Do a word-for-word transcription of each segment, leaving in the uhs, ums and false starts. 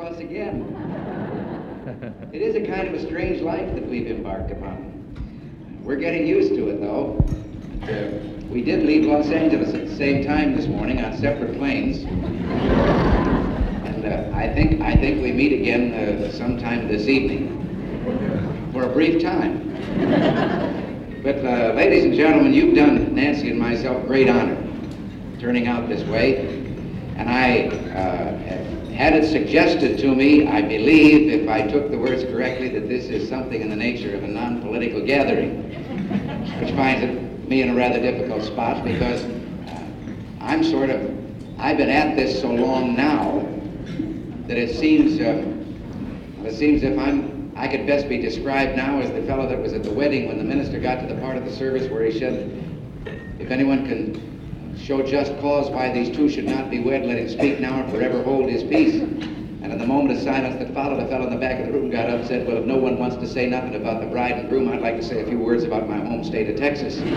cross again. It is a kind of a strange life that we've embarked upon. We're getting used to it, though. Uh, we did leave Los Angeles at the same time this morning on separate planes. And uh, I think I think we meet again uh, sometime this evening for a brief time. But uh, ladies and gentlemen, you've done Nancy and myself great honor turning out this way. And I uh, had it suggested to me, I believe, if I took the words correctly, that this is something in the nature of a non-political gathering, which finds it, me in a rather difficult spot because uh, I'm sort of, I've been at this so long now that it seems, uh, it seems if I'm, I could best be described now as the fellow that was at the wedding when the minister got to the part of the service where he said, if anyone can show just cause why these two should not be wed, let him speak now or forever hold his peace. And in the moment of silence that followed, a fellow in the back of the room got up and said, well, if no one wants to say nothing about the bride and groom, I'd like to say a few words about my home state of Texas. But,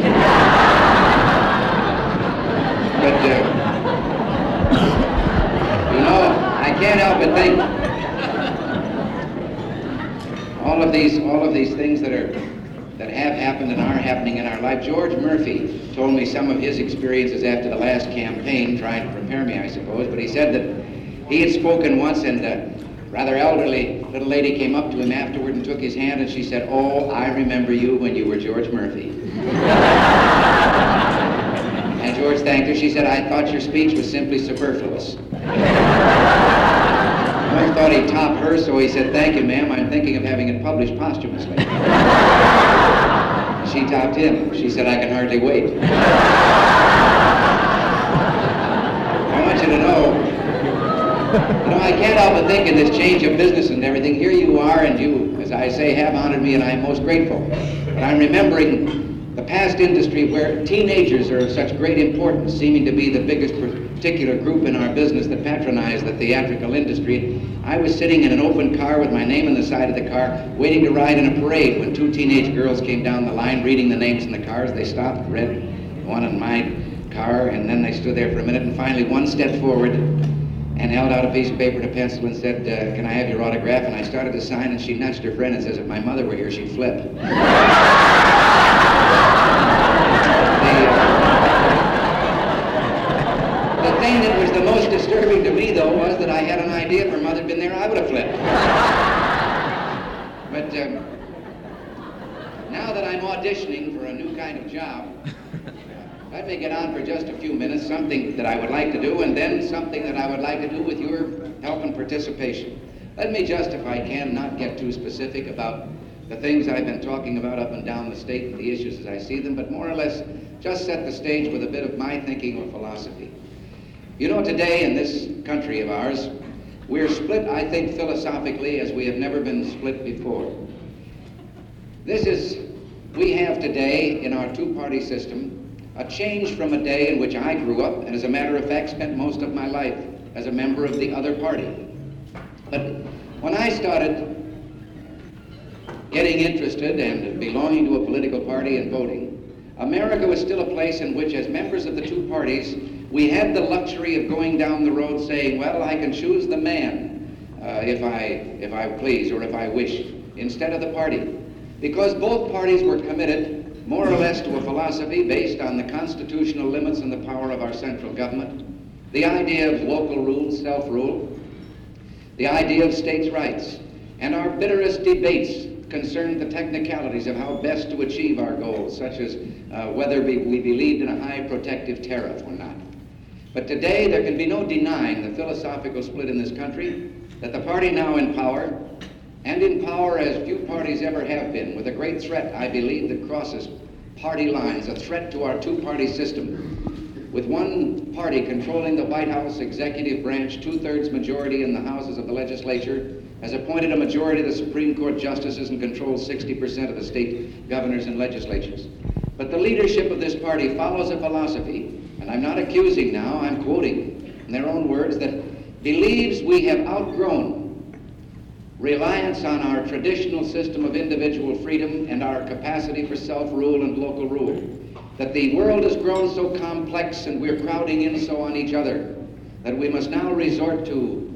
uh, you know, I can't help but think all of these, all of these things that are that have happened and are happening in our life. George Murphy told me some of his experiences after the last campaign, trying to prepare me, I suppose, but he said that he had spoken once and a rather elderly little lady came up to him afterward and took his hand and she said, oh, I remember you when you were George Murphy. And George thanked her. She said, I thought your speech was simply superfluous. George thought he'd top her, so he said, thank you, ma'am, I'm thinking of having it published posthumously. She topped him. She said, I can hardly wait. I want you to know, you know, I can't help but think in this change of business and everything, here you are, and you, as I say, have honored me, and I am most grateful. But I'm remembering the past industry where teenagers are of such great importance, seeming to be the biggest particular group in our business that patronize the theatrical industry. I was sitting in an open car with my name on the side of the car, waiting to ride in a parade when two teenage girls came down the line reading the names in the cars. They stopped, read one in my car, and then they stood there for a minute, and finally one stepped forward and held out a piece of paper and a pencil and said, uh, can I have your autograph? And I started to sign, and she nudged her friend and says, if my mother were here, she'd flip. the, the thing that was the most disturbing to me, though, was that I had an idea if her mother had been there, I would have flipped. But um, now that I'm auditioning for a new kind of job, let me get on for just a few minutes, something that I would like to do, and then something that I would like to do with your help and participation. Let me just, if I can, not get too specific about the things I've been talking about up and down the state and the issues as I see them, but more or less just set the stage with a bit of my thinking or philosophy. You know, today in this country of ours, we're split, I think, philosophically as we have never been split before. This is, we have today in our two-party system a change from a day in which I grew up and, as a matter of fact, spent most of my life as a member of the other party. But when I started getting interested and belonging to a political party and voting, America was still a place in which, as members of the two parties, we had the luxury of going down the road saying, well, I can choose the man uh, if I if I please or if I wish, instead of the party. Because both parties were committed more or less to a philosophy based on the constitutional limits and the power of our central government, the idea of local rule, self-rule, the idea of states' rights, and our bitterest debates concerned the technicalities of how best to achieve our goals, such as uh, whether we, we believed in a high protective tariff or not. But today there can be no denying the philosophical split in this country, that the party now in power, and in power as few parties ever have been, with a great threat, I believe, that crosses party lines, a threat to our two-party system, with one party controlling the White House executive branch, two-thirds majority in the houses of the legislature, has appointed a majority of the Supreme Court justices and controls sixty percent of the state governors and legislatures. But the leadership of this party follows a philosophy, and I'm not accusing now, I'm quoting in their own words, that believes we have outgrown reliance on our traditional system of individual freedom and our capacity for self-rule and local rule, that the world has grown so complex and we're crowding in so on each other that we must now resort to uh,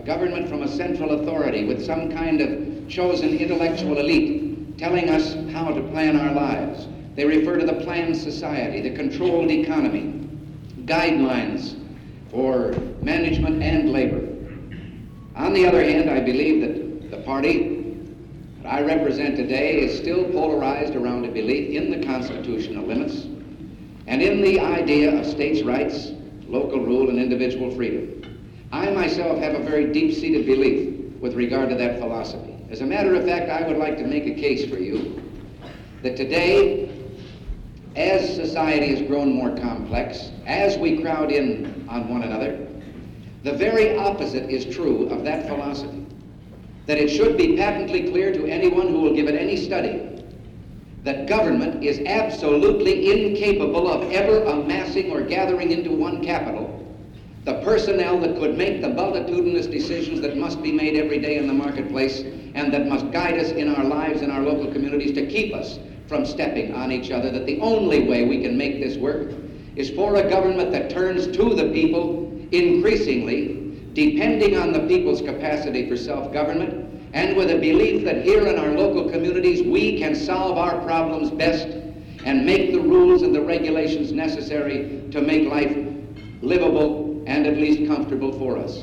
government from a central authority with some kind of chosen intellectual elite telling us how to plan our lives. They refer to the planned society, the controlled economy, guidelines for management and labor. On the other hand, I believe that the party that I represent today is still polarized around a belief in the constitutional limits and in the idea of states' rights, local rule, and individual freedom. I myself have a very deep-seated belief with regard to that philosophy. As a matter of fact, I would like to make a case for you that today, as society has grown more complex, as we crowd in on one another, the very opposite is true of that philosophy. That it should be patently clear to anyone who will give it any study that government is absolutely incapable of ever amassing or gathering into one capital the personnel that could make the multitudinous decisions that must be made every day in the marketplace and that must guide us in our lives in our local communities to keep us from stepping on each other, that the only way we can make this work is for a government that turns to the people increasingly, depending on the people's capacity for self-government, and with a belief that here in our local communities we can solve our problems best and make the rules and the regulations necessary to make life livable and at least comfortable for us.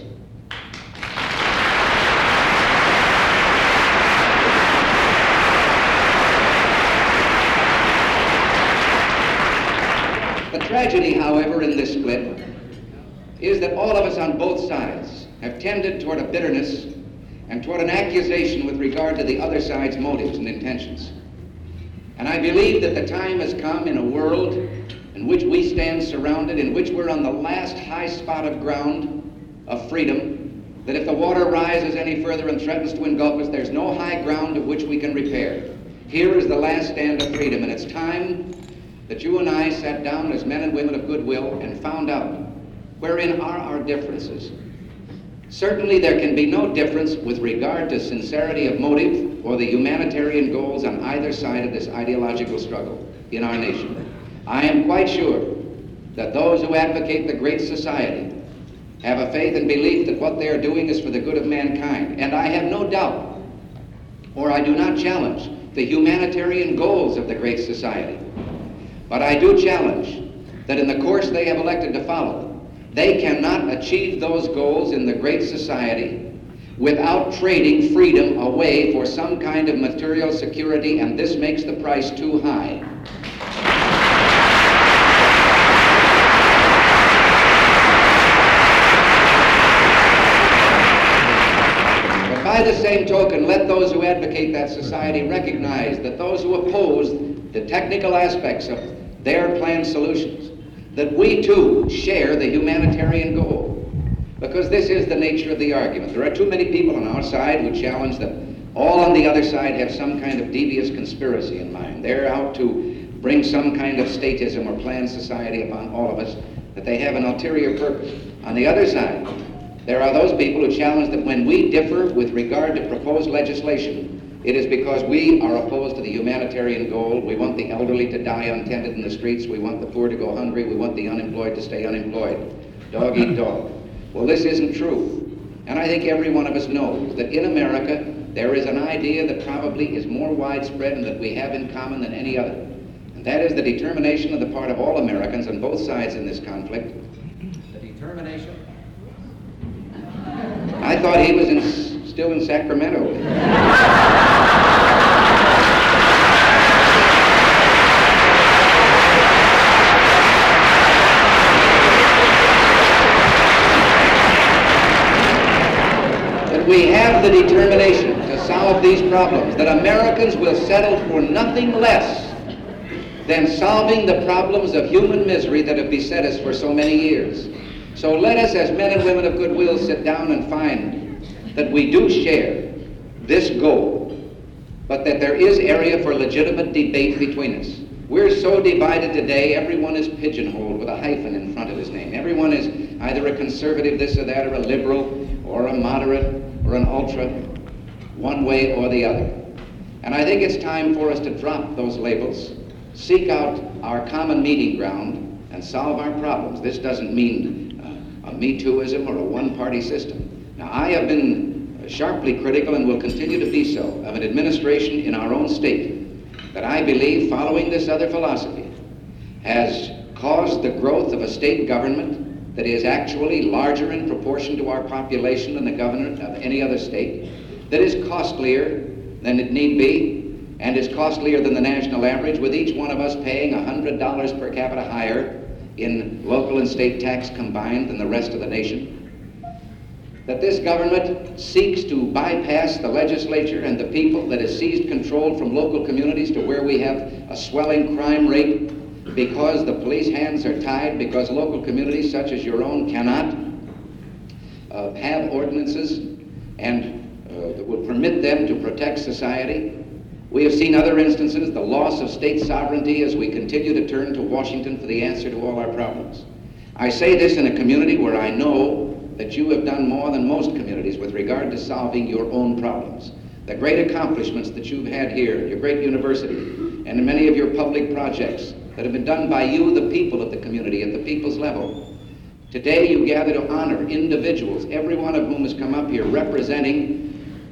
The tragedy, however, in this split is that all of us on both sides have tended toward a bitterness and toward an accusation with regard to the other side's motives and intentions. And I believe that the time has come in a world in which we stand surrounded, in which we're on the last high spot of ground of freedom, that if the water rises any further and threatens to engulf us, there's no high ground of which we can repair. Here is the last stand of freedom, and it's time that you and I sat down as men and women of goodwill and found out wherein are our differences. Certainly there can be no difference with regard to sincerity of motive or the humanitarian goals on either side of this ideological struggle in our nation. I am quite sure that those who advocate the Great Society have a faith and belief that what they are doing is for the good of mankind. And I have no doubt, or I do not challenge, the humanitarian goals of the Great Society. But I do challenge that in the course they have elected to follow, they cannot achieve those goals in the Great Society without trading freedom away for some kind of material security, and this makes the price too high. But by the same token, let those who advocate that society recognize that those who oppose the technical aspects of their planned solutions, that we too share the humanitarian goal. Because this is the nature of the argument. There are too many people on our side who challenge that all on the other side have some kind of devious conspiracy in mind. They're out to bring some kind of statism or planned society upon all of us, that they have an ulterior purpose. On the other side, there are those people who challenge that when we differ with regard to proposed legislation, it is because we are opposed to the humanitarian goal. We want the elderly to die untended in the streets. We want the poor to go hungry. We want the unemployed to stay unemployed. Dog eat dog. Well, this isn't true. And I think every one of us knows that in America, there is an idea that probably is more widespread and that we have in common than any other. And that is the determination on the part of all Americans on both sides in this conflict. The determination? I thought he was in, still in Sacramento. We have the determination to solve these problems, that Americans will settle for nothing less than solving the problems of human misery that have beset us for so many years. So let us, as men and women of goodwill, sit down and find that we do share this goal, but that there is area for legitimate debate between us. We're so divided today, everyone is pigeonholed with a hyphen in front of his name. Everyone is either a conservative, this or that, or a liberal, or a moderate, or an ultra, one way or the other. And I think it's time for us to drop those labels, seek out our common meeting ground, and solve our problems. This doesn't mean uh, a Me Tooism or a one-party system. Now, I have been sharply critical and will continue to be so of an administration in our own state that I believe, following this other philosophy, has caused the growth of a state government that is actually larger in proportion to our population than the government of any other state, that is costlier than it need be, and is costlier than the national average, with each one of us paying one hundred dollars per capita higher in local and state tax combined than the rest of the nation. That this government seeks to bypass the legislature and the people, that has seized control from local communities to where we have a swelling crime rate because the police hands are tied, because local communities such as your own cannot uh, have ordinances and uh, that would permit them to protect society. We have seen other instances, the loss of state sovereignty, as we continue to turn to Washington for the answer to all our problems. I say this in a community where I know that you have done more than most communities with regard to solving your own problems. The great accomplishments that you've had here, your great university, and in many of your public projects that have been done by you, the people of the community, at the people's level. Today you gather to honor individuals, every one of whom has come up here representing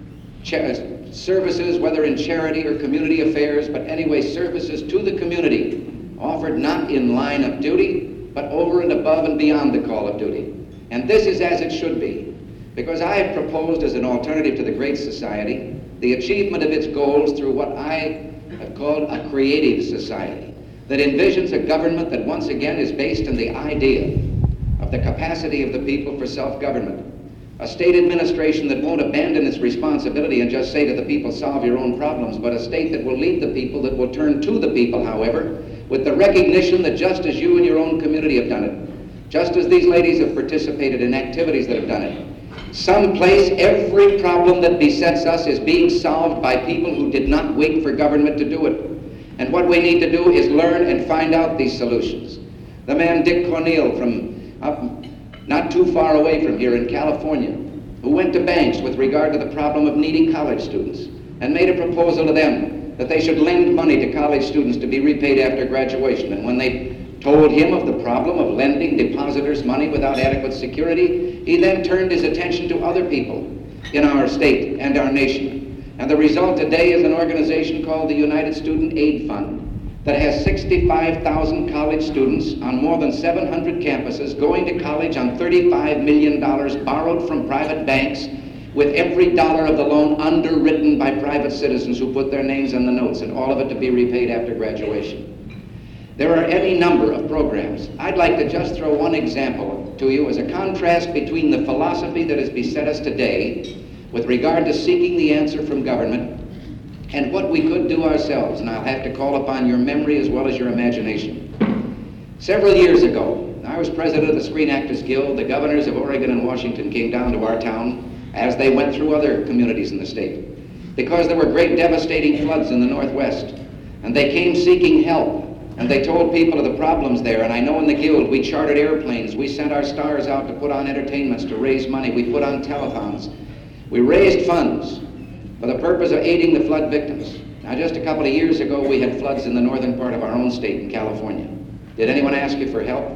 services, whether in charity or community affairs, but anyway, services to the community, offered not in line of duty, but over and above and beyond the call of duty. And this is as it should be, because I have proposed as an alternative to the Great Society the achievement of its goals through what I have called a creative society, that envisions a government that once again is based on the idea of the capacity of the people for self-government, a state administration that won't abandon its responsibility and just say to the people, solve your own problems, but a state that will lead the people, that will turn to the people, however, with the recognition that just as you and your own community have done it, just as these ladies have participated in activities that have done it, someplace every problem that besets us is being solved by people who did not wait for government to do it. And what we need to do is learn and find out these solutions. The man Dick Cornell from up not too far away from here in California, who went to banks with regard to the problem of needy college students and made a proposal to them that they should lend money to college students to be repaid after graduation. And when they told him of the problem of lending depositors money without adequate security, he then turned his attention to other people in our state and our nation. And the result today is an organization called the United Student Aid Fund that has sixty-five thousand college students on more than seven hundred campuses going to college on thirty-five million dollars borrowed from private banks, with every dollar of the loan underwritten by private citizens who put their names on the notes, and all of it to be repaid after graduation. There are any number of programs. I'd like to just throw one example to you as a contrast between the philosophy that has beset us today with regard to seeking the answer from government and what we could do ourselves. And I'll have to call upon your memory as well as your imagination. Several years ago, I was president of the Screen Actors Guild. The governors of Oregon and Washington came down to our town as they went through other communities in the state, because there were great devastating floods in the Northwest, and they came seeking help. And they told people of the problems there. And I know in the Guild we chartered airplanes. We sent our stars out to put on entertainments, to raise money. We put on telethons. We raised funds for the purpose of aiding the flood victims. Now, just a couple of years ago, we had floods in the northern part of our own state in California. Did anyone ask you for help?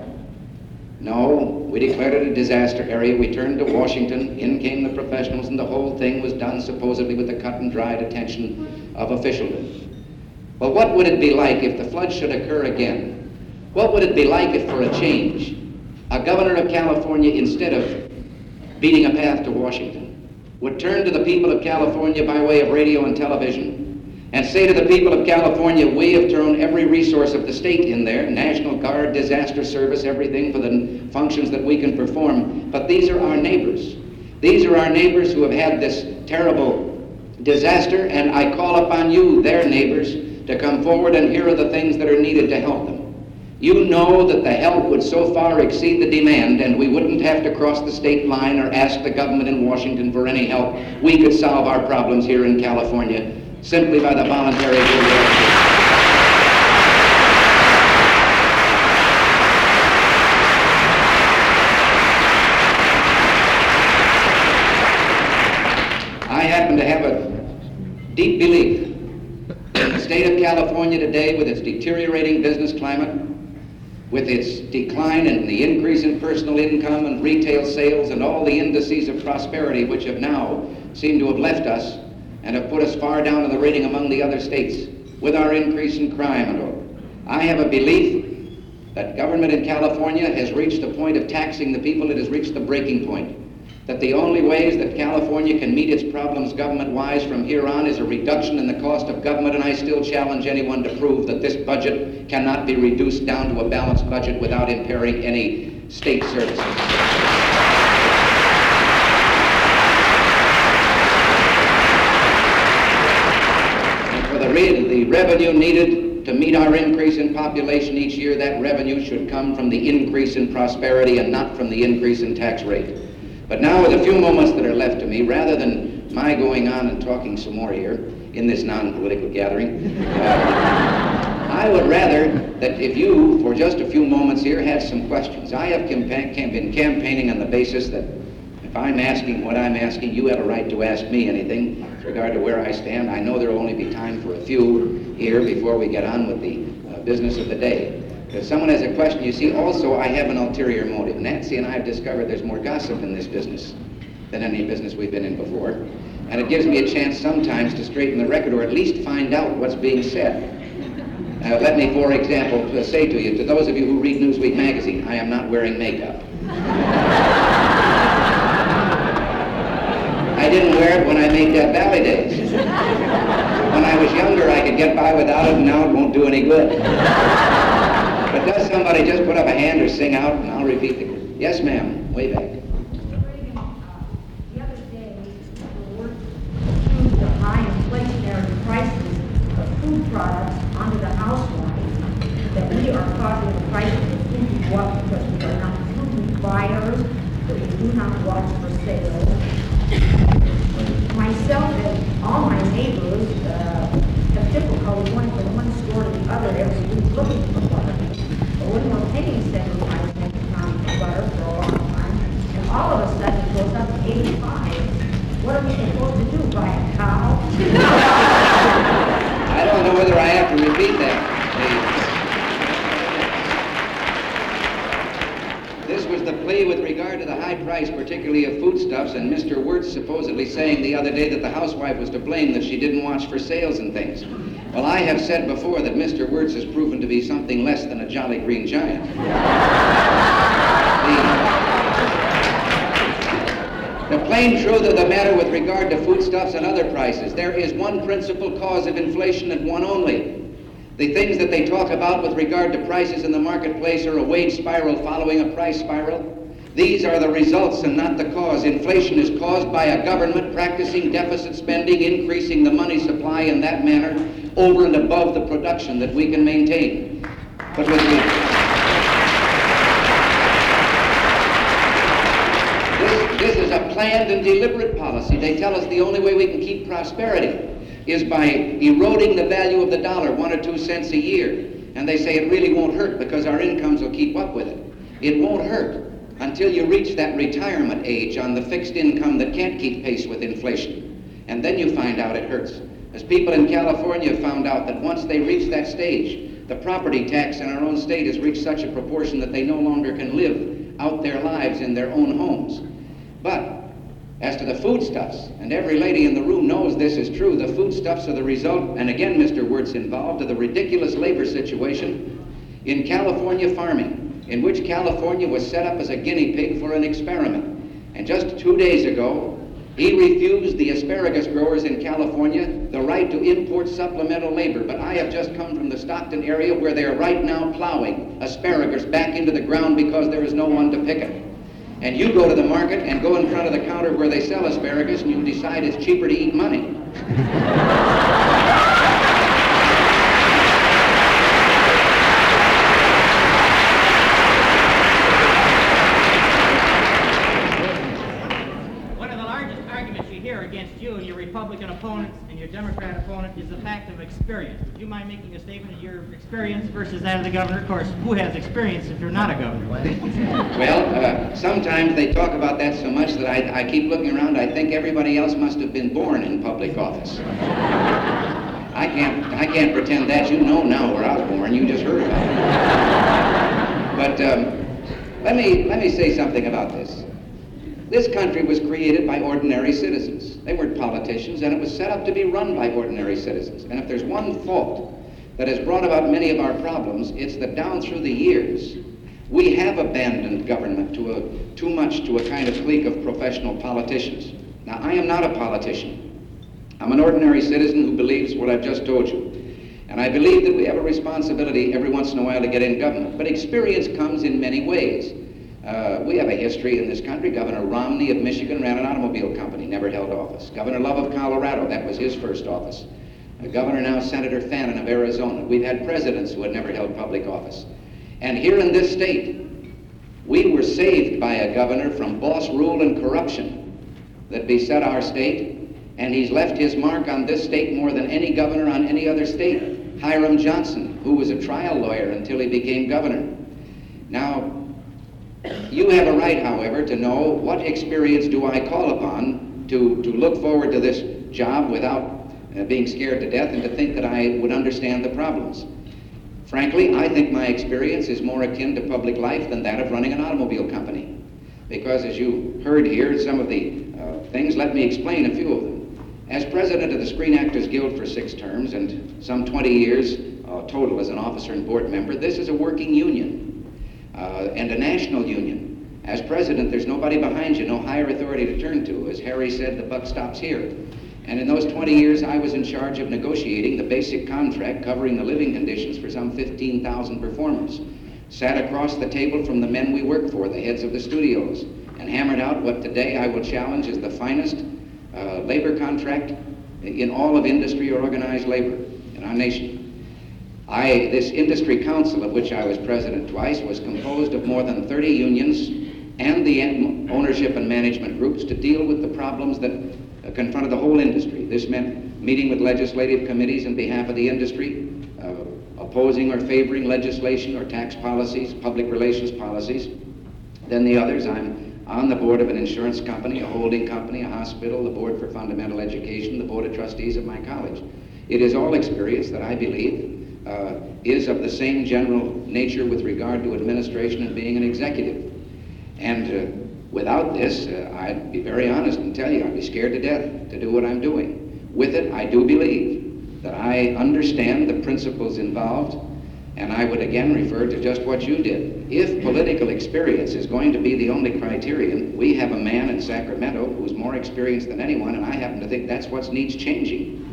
No. We declared it a disaster area. We turned to Washington. In came the professionals, and the whole thing was done supposedly with the cut and dried attention of officialdom. Well, what would it be like if the flood should occur again? What would it be like if, for a change, a governor of California, instead of beating a path to Washington, would turn to the people of California by way of radio and television and say to the people of California, we have thrown every resource of the state in there, National Guard, disaster service, everything for the functions that we can perform, but these are our neighbors. These are our neighbors who have had this terrible disaster, and I call upon you, their neighbors, to come forward, and here are the things that are needed to help them. You know that the help would so far exceed the demand, and we wouldn't have to cross the state line or ask the government in Washington for any help. We could solve our problems here in California simply by the voluntary goodwill. I happen to have a deep belief in the state of California today, with its deteriorating business climate, with its decline and the increase in personal income and retail sales and all the indices of prosperity which have now seemed to have left us and have put us far down in the rating among the other states, with our increase in crime and all. I have a belief that government in California has reached the point of taxing the people. It has reached the breaking point. That the only ways that California can meet its problems government-wise from here on is a reduction in the cost of government, and I still challenge anyone to prove that this budget cannot be reduced down to a balanced budget without impairing any state services. And for the, re- the revenue needed to meet our increase in population each year, that revenue should come from the increase in prosperity and not from the increase in tax rate. But now, with the few moments that are left to me, rather than my going on and talking some more here in this non-political gathering, uh, I would rather that if you, for just a few moments here, had some questions. I have campa- cam- been campaigning on the basis that if I'm asking what I'm asking, you have a right to ask me anything with regard to where I stand. I know there will only be time for a few here before we get on with the uh, business of the day. If someone has a question, you see, also I have an ulterior motive. Nancy and I have discovered there's more gossip in this business than any business we've been in before. And it gives me a chance sometimes to straighten the record or at least find out what's being said. Uh, let me, for example, uh, say to you, to those of you who read Newsweek magazine, I am not wearing makeup. I didn't wear it when I made Death Valley Days. When I was younger, I could get by without it, and now it won't do any good. But does somebody just put up a hand or sing out, and I'll repeat the... Yes, ma'am, way back. The other day, we were working through the high inflationary prices of food products onto the housewives, that we are causing the prices to continue to up because we are not food buyers, that we do not watch for sales. Myself and all my neighbors uh, have difficulty going from one store to the other every week looking for butter. But when we're paying seventy-five cents a pound for butter for a long time, and all of a sudden it goes up to eighty-five, what are we supposed to do, buy a cow? I don't know whether I have to repeat that. This was the plea with regard to the high price, particularly of foodstuffs, and Mister Wirtz supposedly saying the other day that the housewife was to blame, that she didn't watch for sales and things. Well, I have said before that Mister Wirtz has proven to be something less than a jolly green giant. the, the plain truth of the matter with regard to foodstuffs and other prices, there is one principal cause of inflation and one only. The things that they talk about with regard to prices in the marketplace are a wage spiral following a price spiral. These are the results and not the cause. Inflation is caused by a government practicing deficit spending, increasing the money supply in that manner over and above the production that we can maintain. But with the, this, this is a planned and deliberate policy. They tell us the only way we can keep prosperity is by eroding the value of the dollar one or two cents a year. And they say it really won't hurt because our incomes will keep up with it. It won't hurt until you reach that retirement age on the fixed income that can't keep pace with inflation. And then you find out it hurts. As people in California found out that once they reach that stage, the property tax in our own state has reached such a proportion that they no longer can live out their lives in their own homes. But as to the foodstuffs, and every lady in the room knows this is true, the foodstuffs are the result, and again Mister Wirtz involved, of the ridiculous labor situation in California farming, in which California was set up as a guinea pig for an experiment. And just two days ago, he refused the asparagus growers in California the right to import supplemental labor. But I have just come from the Stockton area where they are right now plowing asparagus back into the ground because there is no one to pick it. And you go to the market and go in front of the counter where they sell asparagus and you decide it's cheaper to eat money. Against you and your Republican opponents and your Democrat opponent is the fact of experience. Would you mind making a statement of your experience versus that of the governor? Of course, who has experience if you're not a governor? Well, uh, sometimes they talk about that so much that I, I keep looking around. I think everybody else must have been born in public office. I can't, I can't pretend that. You know now where I was born. You just heard about it. But um, let me let me say something about this. This country was created by ordinary citizens. They weren't politicians, and it was set up to be run by ordinary citizens. And if there's one fault that has brought about many of our problems, it's that down through the years, we have abandoned government to a, too much to a kind of clique of professional politicians. Now, I am not a politician. I'm an ordinary citizen who believes what I've just told you. And I believe that we have a responsibility every once in a while to get in government. But experience comes in many ways. Uh, we have a history in this country. Governor Romney of Michigan ran an automobile company, never held office. Governor Love of Colorado, that was his first office. Uh, Governor now Senator Fannin of Arizona. We've had presidents who had never held public office. And here in this state, we were saved by a governor from boss rule and corruption that beset our state, and he's left his mark on this state more than any governor on any other state. Hiram Johnson, who was a trial lawyer until he became governor. Now, you have a right, however, to know what experience do I call upon to, to look forward to this job without uh, being scared to death and to think that I would understand the problems. Frankly, I think my experience is more akin to public life than that of running an automobile company. Because as you heard here, some of the uh, things, let me explain a few of them. As president of the Screen Actors Guild for six terms and some twenty years uh, total as an officer and board member, this is a working union. Uh, and a national union. As president, there's nobody behind you, no higher authority to turn to. As Harry said, the buck stops here. And in those twenty years, I was in charge of negotiating the basic contract covering the living conditions for some fifteen thousand performers. Sat across the table from the men we work for, the heads of the studios, and hammered out what today I will challenge as the finest uh, labor contract in all of industry or organized labor in our nation. I, this industry council, of which I was president twice, was composed of more than thirty unions and the ownership and management groups to deal with the problems that uh, confronted the whole industry. This meant meeting with legislative committees on behalf of the industry, uh, opposing or favoring legislation or tax policies, public relations policies. Then the others, I'm on the board of an insurance company, a holding company, a hospital, the board for fundamental education, the board of trustees of my college. It is all experience that I believe Uh, is of the same general nature with regard to administration and being an executive. And uh, without this, uh, I'd be very honest and tell you, I'd be scared to death to do what I'm doing. With it, I do believe that I understand the principles involved, and I would again refer to just what you did. If political experience is going to be the only criterion, we have a man in Sacramento who's more experienced than anyone, and I happen to think that's what needs changing.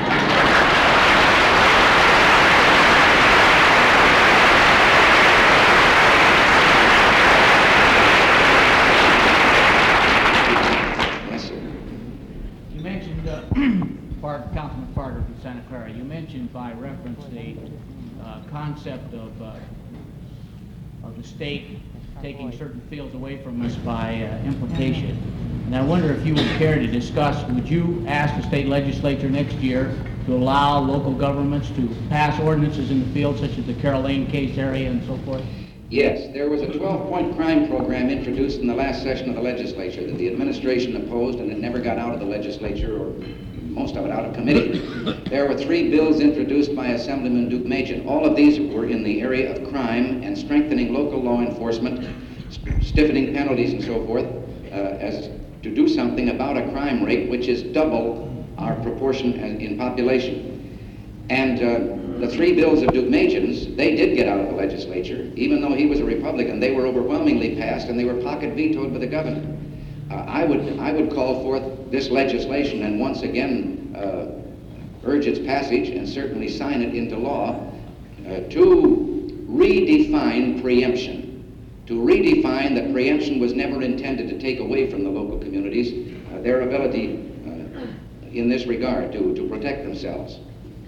Councilman Farger from Santa Clara, you mentioned by reference the uh, concept of, uh, of the state taking certain fields away from us by uh, implication. And I wonder if you would care to discuss, would you ask the state legislature next year to allow local governments to pass ordinances in the field such as the Carol Lane case area and so forth? Yes, there was a twelve-point crime program introduced in the last session of the legislature that the administration opposed, and it never got out of the legislature, or most of it out of committee. There were three bills introduced by Assemblyman Duke Machen. All of these were in the area of crime and strengthening local law enforcement, st- stiffening penalties and so forth, uh, as to do something about a crime rate which is double our proportion in population. And uh, the three bills of Duke Machen's, they did get out of the legislature. Even though he was a Republican, they were overwhelmingly passed, and they were pocket vetoed by the governor. Uh, I would I would call forth this legislation and once again uh, urge its passage and certainly sign it into law uh, to redefine preemption. To redefine that preemption was never intended to take away from the local communities uh, their ability uh, in this regard to, to protect themselves.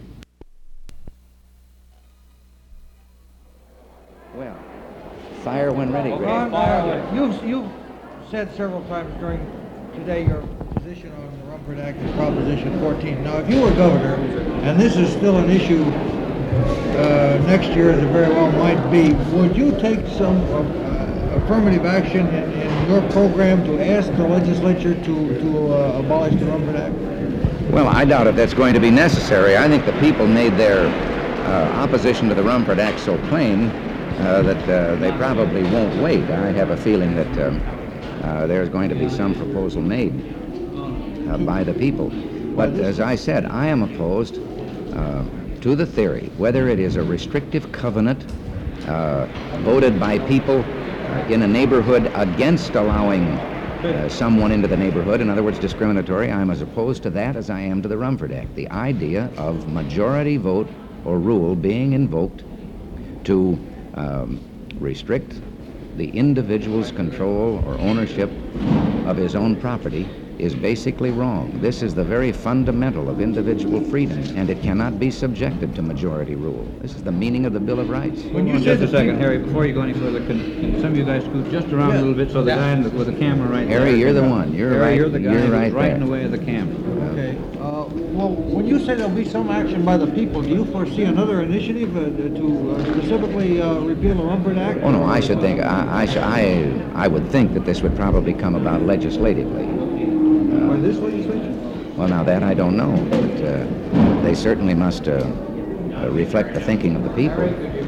Well, fire when ready, Ray. Ron, uh, you've, you've said several times during today your position on the Rumford Act is Proposition fourteen. Now, if you were governor, and this is still an issue uh, next year, as it very well might be, would you take some uh, affirmative action in, in your program to ask the legislature to, to uh, abolish the Rumford Act? Well, I doubt if that's going to be necessary. I think the people made their uh, opposition to the Rumford Act so plain uh, that uh, they probably won't wait. I have a feeling that um, uh, there's going to be some proposal made uh, by the people. But as I said, I am opposed uh, to the theory, whether it is a restrictive covenant uh, voted by people uh, in a neighborhood against allowing uh, someone into the neighborhood, in other words, discriminatory. I'm as opposed to that as I am to the Rumford Act. The idea of majority vote or rule being invoked to um, restrict the individual's control or ownership of his own property is basically wrong. This is the very fundamental of individual freedom, and it cannot be subjected to majority rule. This is the meaning of the Bill of Rights. When you just a second, Harry, before you go any further, can, can some of you guys scoot just around Yeah. a little bit so the guy in the, with the camera right there. Harry, you're the one. You're Harry, right. you're the guy You're who's right right in there. the way of the camera. Okay. Uh, well, when you say there'll be some action by the people, do you foresee another initiative uh, to uh, specifically uh, repeal the Rumford Act? Oh no, I should think. I I, sh- I I would think that this would probably come about legislatively. By this legislation? Well, now that I don't know, but uh, they certainly must uh, uh, reflect the thinking of the people.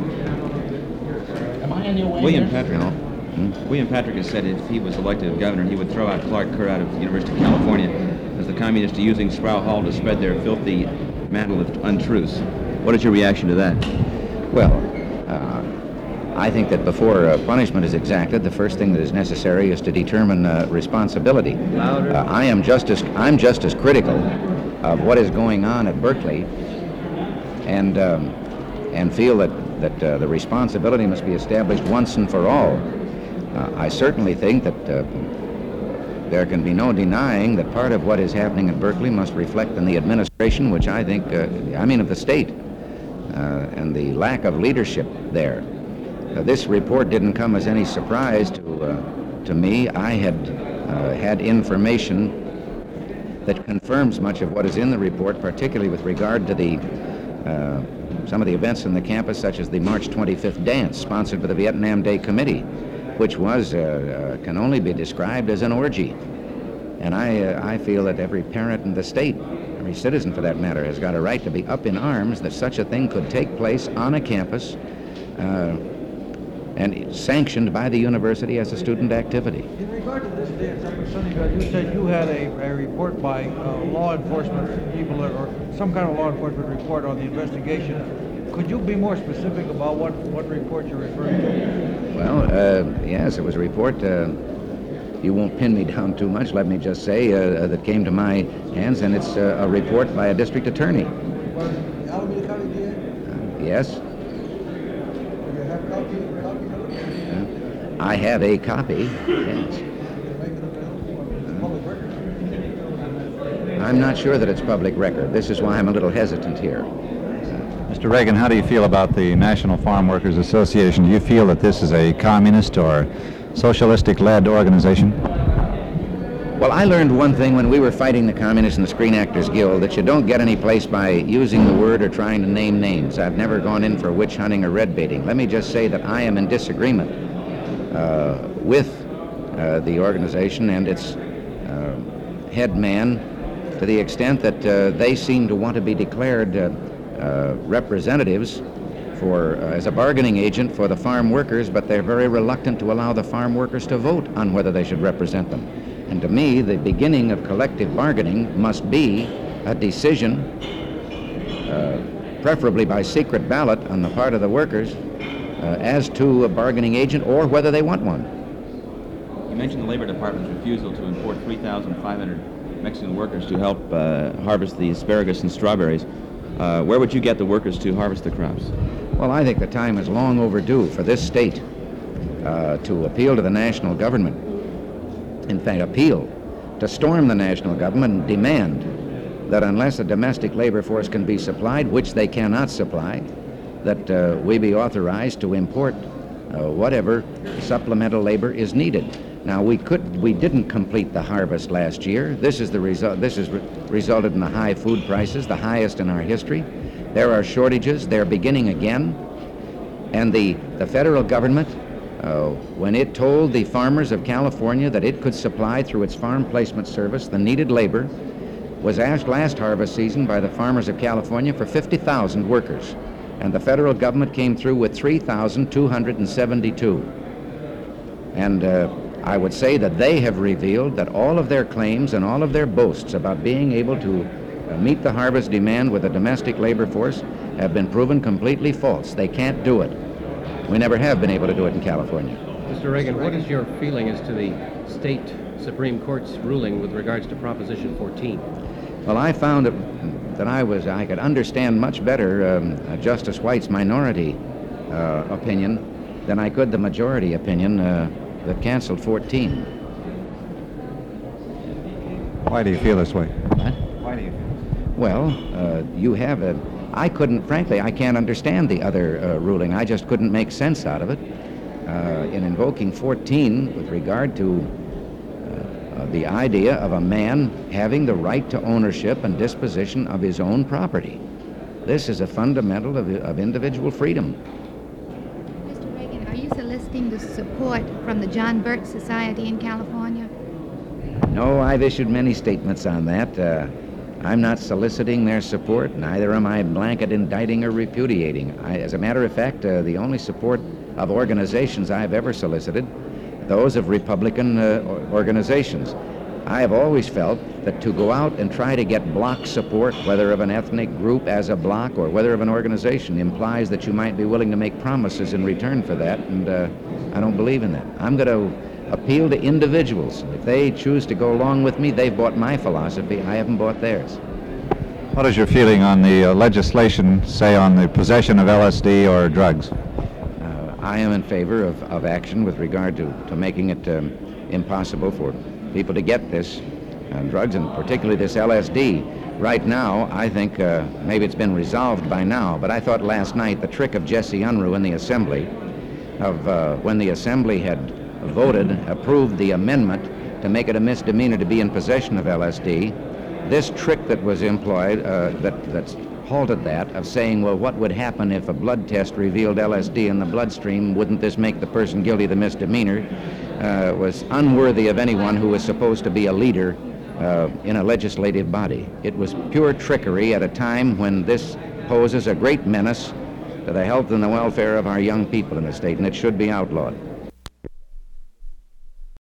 Am I in your way William here? Patrick. You know? Hmm? William Patrick has said if he was elected governor, he would throw out Clark Kerr out of the University of California as the communists are using Sproul Hall to spread their filthy mantle of untruths. What is your reaction to that? Well, uh, I think that before uh, punishment is exacted, the first thing that is necessary is to determine uh, responsibility. Louder. Uh, I am just as I'm just as critical of what is going on at Berkeley, and um, and feel that that uh, the responsibility must be established once and for all. Uh, I certainly think that uh, there can be no denying that part of what is happening at Berkeley must reflect on the administration, which I think, uh, I mean of the state, uh, and the lack of leadership there. Uh, this report didn't come as any surprise to uh, to me. I had uh, had information that confirms much of what is in the report, particularly with regard to the uh, some of the events in the campus, such as the March twenty-fifth dance sponsored by the Vietnam Day Committee, which was uh, uh, can only be described as an orgy. And I uh, I feel that every parent in the state, every citizen for that matter, has got a right to be up in arms that such a thing could take place on a campus. Uh, and sanctioned by the university as a student activity. In regard to this dance up in Sunnyvale, you said you had a, a report by uh, law enforcement people, or some kind of law enforcement report on the investigation. Could you be more specific about what, what report you're referring to? Well, uh, yes, it was a report. Uh, you won't pin me down too much, let me just say, uh, that came to my hands, and it's uh, a report by a district attorney. Alameda County D A? Uh, yes. Do you have a copy, a copy of it? I have a copy, yes. Can you make it available as a public record? I'm not sure that it's public record. This is why I'm a little hesitant here. Mister Reagan, how do you feel about the National Farm Workers Association? Do you feel that this is a communist or socialistic-led organization? Well, I learned one thing when we were fighting the communists in the Screen Actors Guild, that you don't get any place by using the word or trying to name names. I've never gone in for witch hunting or red baiting. Let me just say that I am in disagreement uh, with uh, the organization and its uh, head man to the extent that uh, they seem to want to be declared uh, uh, representatives for uh, as a bargaining agent for the farm workers, but they're very reluctant to allow the farm workers to vote on whether they should represent them. And to me, the beginning of collective bargaining must be a decision, uh, preferably by secret ballot on the part of the workers, uh, as to a bargaining agent or whether they want one. You mentioned the Labor Department's refusal to import three thousand five hundred Mexican workers to help uh, harvest the asparagus and strawberries. Uh, where would you get the workers to harvest the crops? Well, I think the time is long overdue for this state uh, to appeal to the national government. In fact, appeal to storm the national government and demand that unless a domestic labor force can be supplied, which they cannot supply, that uh, we be authorized to import uh, whatever supplemental labor is needed. Now, we could, we didn't complete the harvest last year. This is the result. This has re- resulted in the high food prices, the highest in our history. There are shortages. They're beginning again, and the the federal government, uh, when it told the farmers of California that it could supply through its farm placement service the needed labor, was asked last harvest season by the farmers of California for fifty thousand workers. and the federal government came through with three thousand two hundred seventy-two. And uh, I would say that they have revealed that all of their claims and all of their boasts about being able to uh, meet the harvest demand with a domestic labor force have been proven completely false. They can't do it. We never have been able to do it in California. Mister Reagan, what is your feeling as to the state Supreme Court's ruling with regards to Proposition fourteen? Well, I found that, that I was I could understand much better um, uh, Justice White's minority uh, opinion than I could the majority opinion uh, that canceled fourteen. Why do you feel this way? What? Why do you feel? Well, uh, you have a. I couldn't, frankly, I can't understand the other uh, ruling. I just couldn't make sense out of it. Uh, in invoking fourteen with regard to uh, uh, the idea of a man having the right to ownership and disposition of his own property. This is a fundamental of, of individual freedom. Mister Reagan, are you soliciting the support from the John Birch Society in California? No, I've issued many statements on that. Uh, I'm not soliciting their support, neither am I blanket indicting or repudiating. I, as a matter of fact, uh, the only support of organizations I've ever solicited, those of Republican uh, organizations. I have always felt that to go out and try to get bloc support, whether of an ethnic group as a bloc or whether of an organization, implies that you might be willing to make promises in return for that, and uh, I don't believe in that. I'm going to appeal to individuals. If they choose to go along with me, they've bought my philosophy. I haven't bought theirs. What is your feeling on the uh, legislation, say, on the possession of L S D or drugs? Uh, I am in favor of, of action with regard to, to making it um, impossible for people to get this uh, drugs, and particularly this L S D. Right now, I think uh, maybe it's been resolved by now, but I thought last night the trick of Jesse Unruh in the Assembly, of uh, when the Assembly had voted, approved the amendment to make it a misdemeanor to be in possession of L S D, this trick that was employed, uh, that that's halted that, of saying, well, what would happen if a blood test revealed L S D in the bloodstream? Wouldn't this make the person guilty of the misdemeanor? Uh, was unworthy of anyone who was supposed to be a leader uh, in a legislative body. It was pure trickery at a time when this poses a great menace to the health and the welfare of our young people in the state, and it should be outlawed.